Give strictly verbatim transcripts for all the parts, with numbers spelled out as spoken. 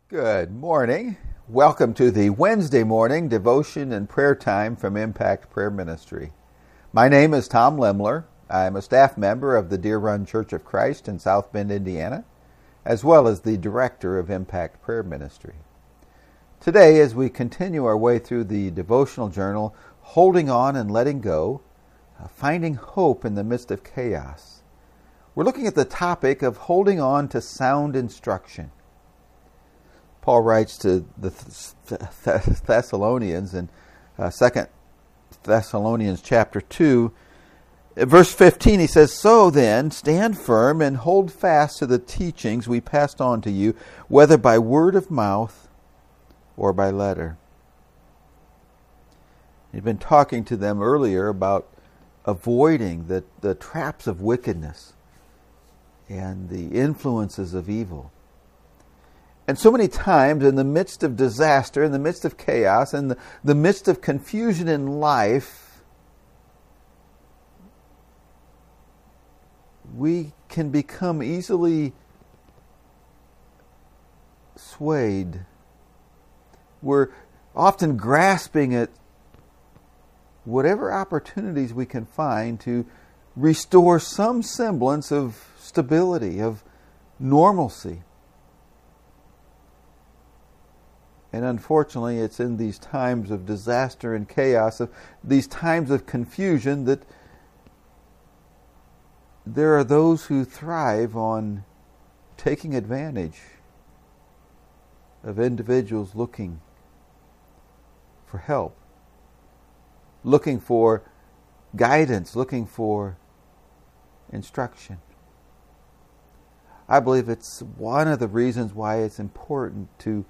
Good morning. Welcome to the Wednesday morning devotion and prayer time from Impact Prayer Ministry. My name is Tom Lemler. I'm a staff member of the Deer Run Church of Christ in South Bend, Indiana, as well as the director of Impact Prayer Ministry. Today, as we continue our way through the devotional journal, Holding On and Letting Go, uh, Finding Hope in the Midst of Chaos, we're looking at the topic of holding on to sound instruction. Paul writes to the Thessalonians in uh, Second Thessalonians chapter two, verse fifteen, he says, "So then, stand firm and hold fast to the teachings we passed on to you, whether by word of mouth or by letter." He'd been talking to them earlier about avoiding the, the traps of wickedness and the influences of evil. And so many times in the midst of disaster, in the midst of chaos, in the, the midst of confusion in life, we can become easily swayed. We're often grasping at whatever opportunities we can find to restore some semblance of stability, of normalcy. And unfortunately, it's in these times of disaster and chaos, of these times of confusion, that there are those who thrive on taking advantage of individuals looking for help, looking for guidance, looking for instruction. I believe it's one of the reasons why it's important to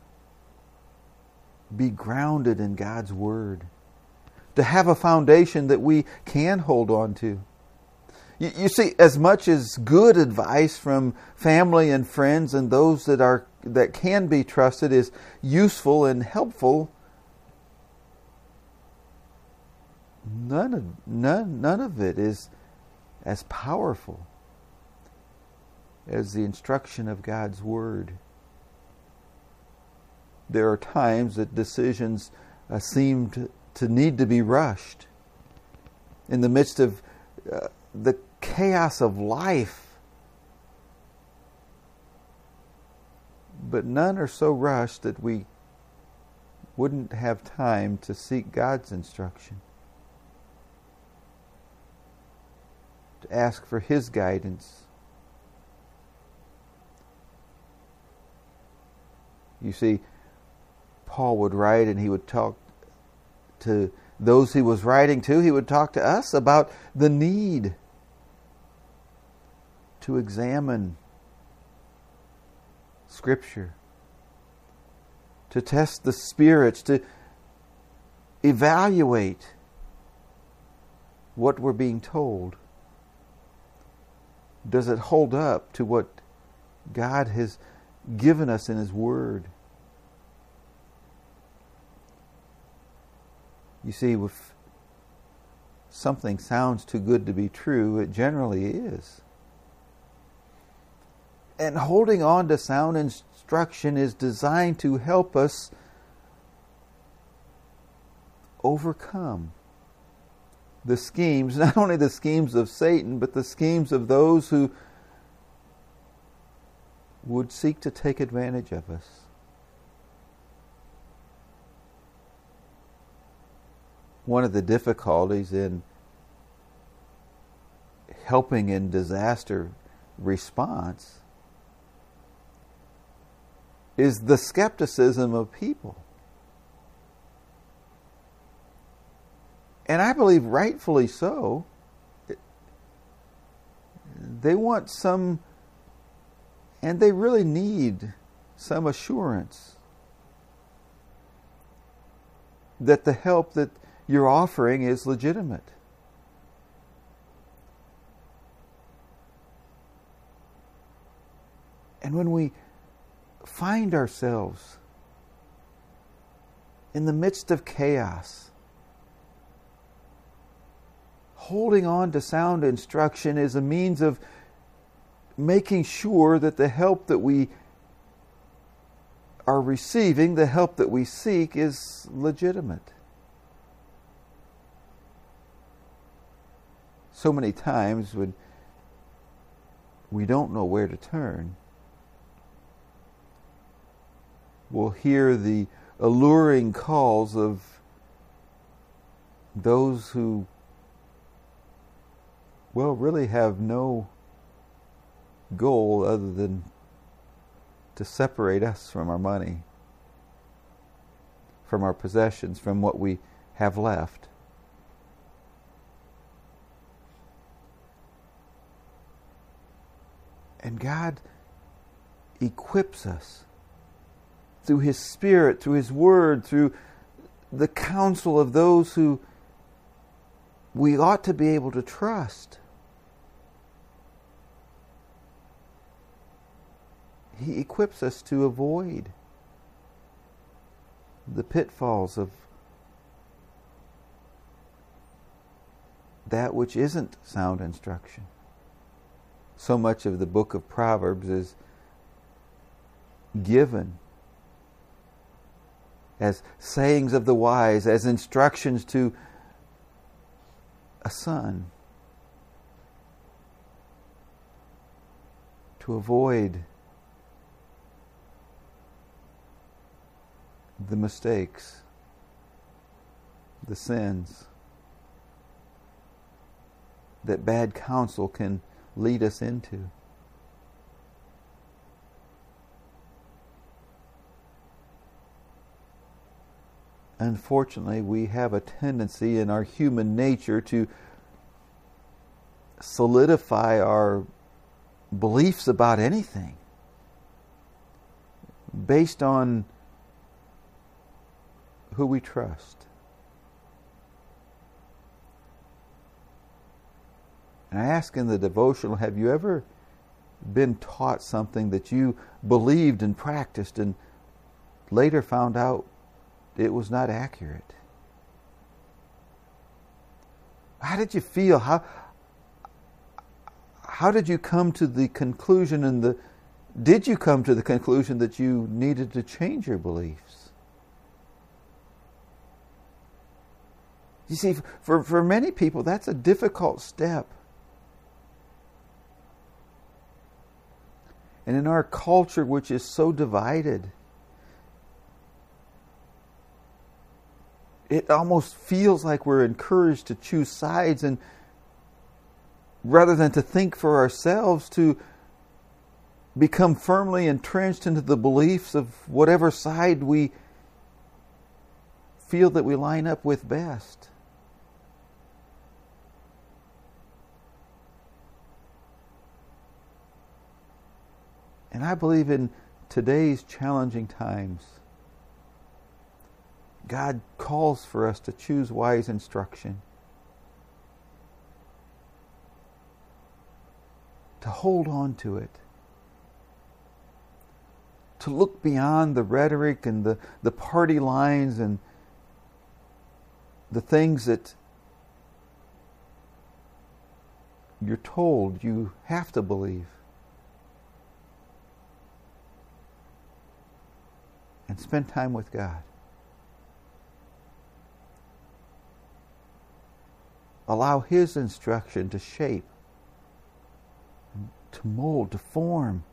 be grounded in God's Word, to have a foundation that we can hold on to. You, you see, as much as good advice from family and friends and those that are that can be trusted is useful and helpful, none of none none of it is as powerful as the instruction of God's Word. There are times that decisions uh, seem to, to need to be rushed. In the midst of uh, the chaos of life. But none are so rushed that we wouldn't have time to seek God's instruction, to ask for His guidance. You see, Paul would write and he would talk to those he was writing to. He would talk to us about the need to examine Scripture, to test the spirits, to evaluate what we're being told. Does it hold up to what God has given us in His Word? You see, if something sounds too good to be true, it generally is. And holding on to sound instruction is designed to help us overcome the schemes, not only the schemes of Satan, but the schemes of those who would seek to take advantage of us. One of the difficulties in helping in disaster response is the skepticism of people. And I believe rightfully so. They want some, and they really need some assurance that the help that you're offering is legitimate. And when we find ourselves in the midst of chaos, holding on to sound instruction is a means of making sure that the help that we are receiving the help that we seek is legitimate. So many times when we don't know where to turn, we'll hear the alluring calls of those who, well, really have no goal other than to separate us from our money, from our possessions, from what we have left. And God equips us through His Spirit, through His Word, through the counsel of those who we ought to be able to trust. He equips us to avoid the pitfalls of that which isn't sound instruction. So much of the book of Proverbs is given as sayings of the wise, as instructions to a son to avoid the mistakes, the sins that bad counsel can lead us into. Unfortunately, we have a tendency in our human nature to solidify our beliefs about anything based on who we trust. And I ask in the devotional, have you ever been taught something that you believed and practiced and later found out it was not accurate? How did you feel? How how did you come to the conclusion and the did you come to the conclusion that you needed to change your beliefs? You see, for, for many people, that's a difficult step. And in our culture, which is so divided, it almost feels like we're encouraged to choose sides, and rather than to think for ourselves, to become firmly entrenched into the beliefs of whatever side we feel that we line up with best. And I believe in today's challenging times, God calls for us to choose wise instruction, to hold on to it, to look beyond the rhetoric and the, the party lines and the things that you're told you have to believe. And spend time with God. Allow His instruction to shape, to mold, to form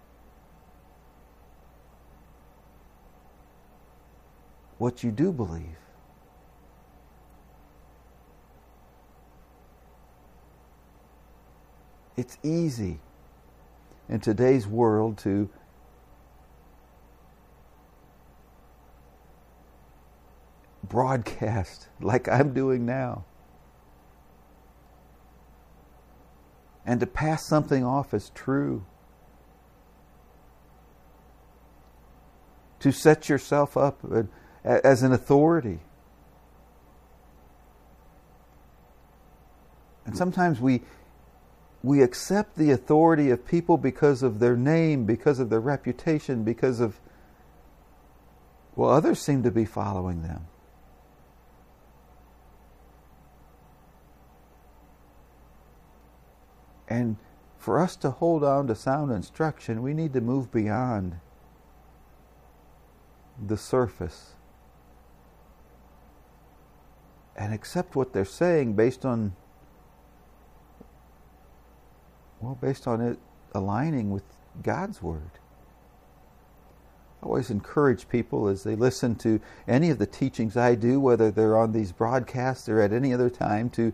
what you do believe. It's easy in today's world to broadcast like I'm doing now, and to pass something off as true, to set yourself up as an authority. And sometimes we we accept the authority of people because of their name, because of their reputation, because of, well, others seem to be following them. And for us to hold on to sound instruction, we need to move beyond the surface and accept what they're saying based on, well, based on it aligning with God's Word. I always encourage people as they listen to any of the teachings I do, whether they're on these broadcasts or at any other time, to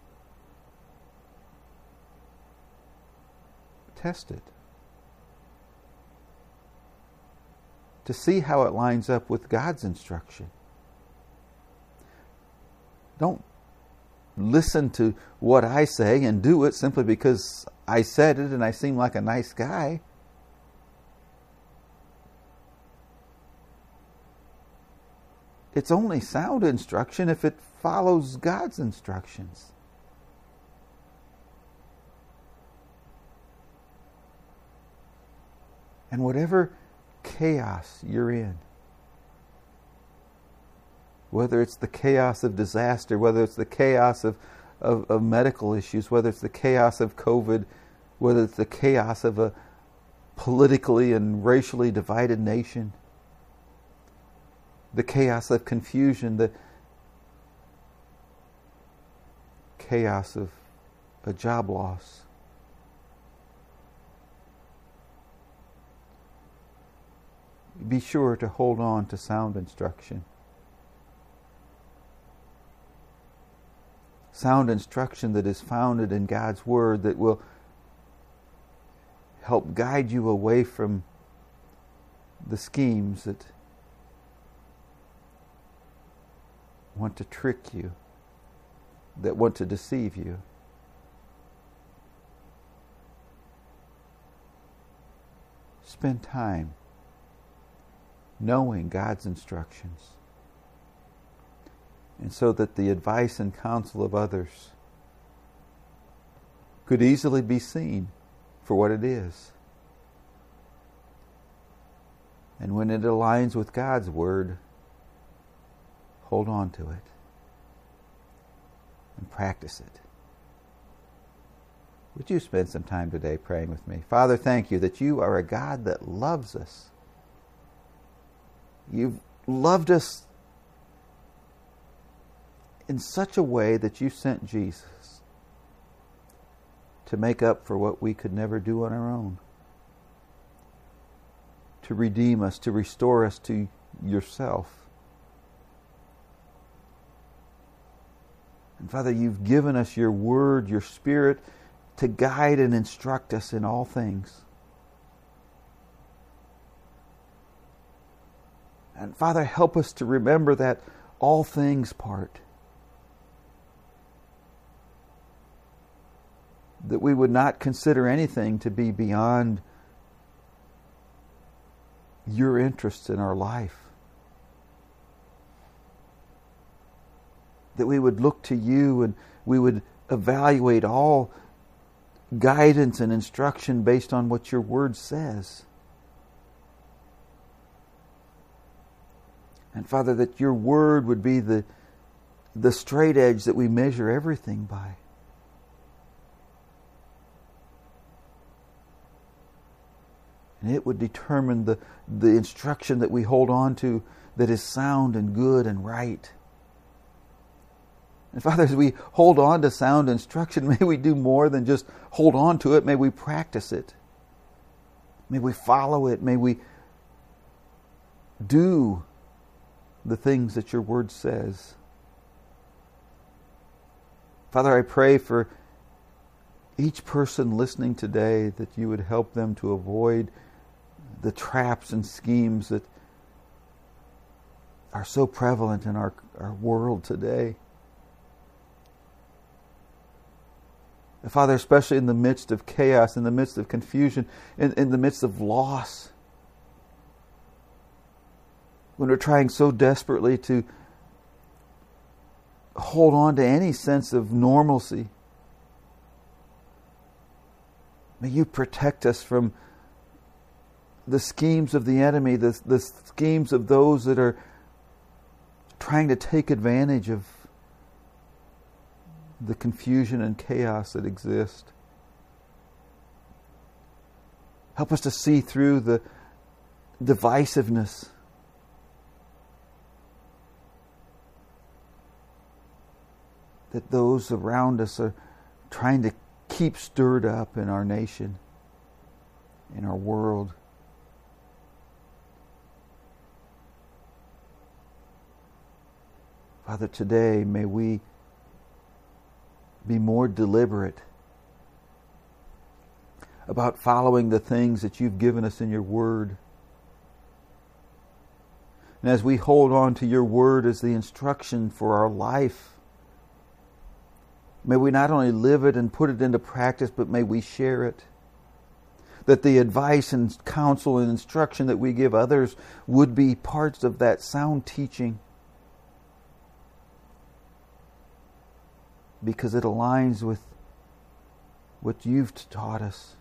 test it. To see how it lines up with God's instruction. Don't listen to what I say and do it simply because I said it and I seem like a nice guy. It's only sound instruction if it follows God's instructions. And whatever chaos you're in, whether it's the chaos of disaster, whether it's the chaos of, of, of medical issues, whether it's the chaos of COVID, whether it's the chaos of a politically and racially divided nation, the chaos of confusion, the chaos of a job loss. Be sure to hold on to sound instruction. Sound instruction that is founded in God's Word, that will help guide you away from the schemes that want to trick you, that want to deceive you. Spend time knowing God's instructions, and so that the advice and counsel of others could easily be seen for what it is. And when it aligns with God's Word, hold on to it and practice it. Would you spend some time today praying with me? Father, thank you that you are a God that loves us. You've loved us in such a way that you sent Jesus to make up for what we could never do on our own, to redeem us, to restore us to yourself. And Father, you've given us your Word, your Spirit, to guide and instruct us in all things. And Father, help us to remember that all things part. That we would not consider anything to be beyond your interests in our life. That we would look to you and we would evaluate all guidance and instruction based on what your Word says. And Father, that your Word would be the, the straight edge that we measure everything by. And it would determine the, the instruction that we hold on to that is sound and good and right. And Father, as we hold on to sound instruction, may we do more than just hold on to it. May we practice it. May we follow it. May we do the things that your Word says. Father, I pray for each person listening today that you would help them to avoid the traps and schemes that are so prevalent in our, our world today. And Father, especially in the midst of chaos, in the midst of confusion, in, in the midst of loss, when we're trying so desperately to hold on to any sense of normalcy, may you protect us from the schemes of the enemy, the, the schemes of those that are trying to take advantage of the confusion and chaos that exist. Help us to see through the divisiveness that those around us are trying to keep stirred up in our nation, in our world. Father, today may we be more deliberate about following the things that you've given us in your word. And as we hold on to your word as the instruction for our life, may we not only live it and put it into practice, but may we share it. That the advice and counsel and instruction that we give others would be parts of that sound teaching, because it aligns with what you've taught us.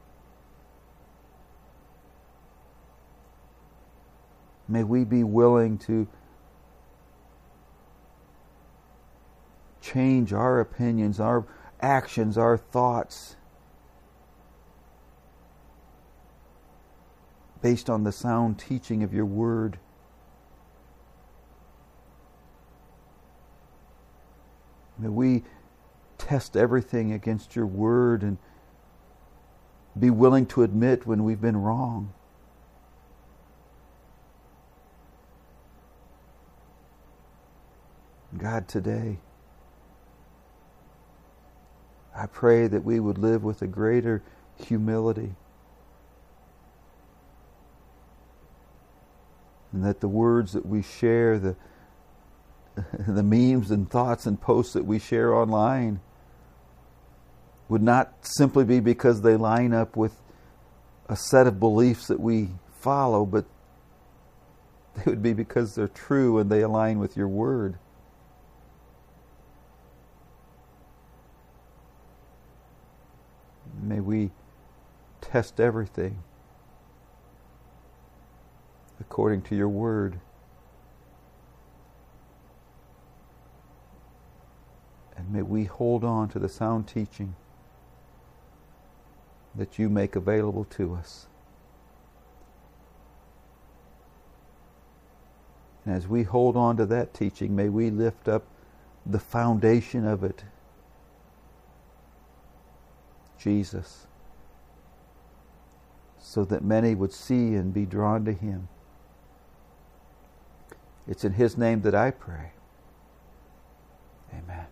May we be willing to change our opinions, our actions, our thoughts based on the sound teaching of your word. May we test everything against your word and be willing to admit when we've been wrong. God, today, I pray that we would live with a greater humility, and that the words that we share, the the memes and thoughts and posts that we share online would not simply be because they line up with a set of beliefs that we follow, but they would be because they're true and they align with your word. May we test everything according to your word. And may we hold on to the sound teaching that you make available to us. And as we hold on to that teaching, may we lift up the foundation of it, Jesus, so that many would see and be drawn to him. It's in his name that I pray. Amen.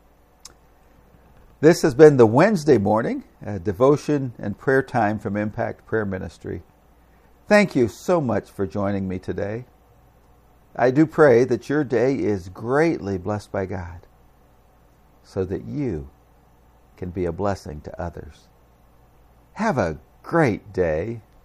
This has been the Wednesday morning uh, devotion and prayer time from Impact Prayer Ministry. Thank you so much for joining me today. I do pray that your day is greatly blessed by God, so that you can be a blessing to others. Have a great day.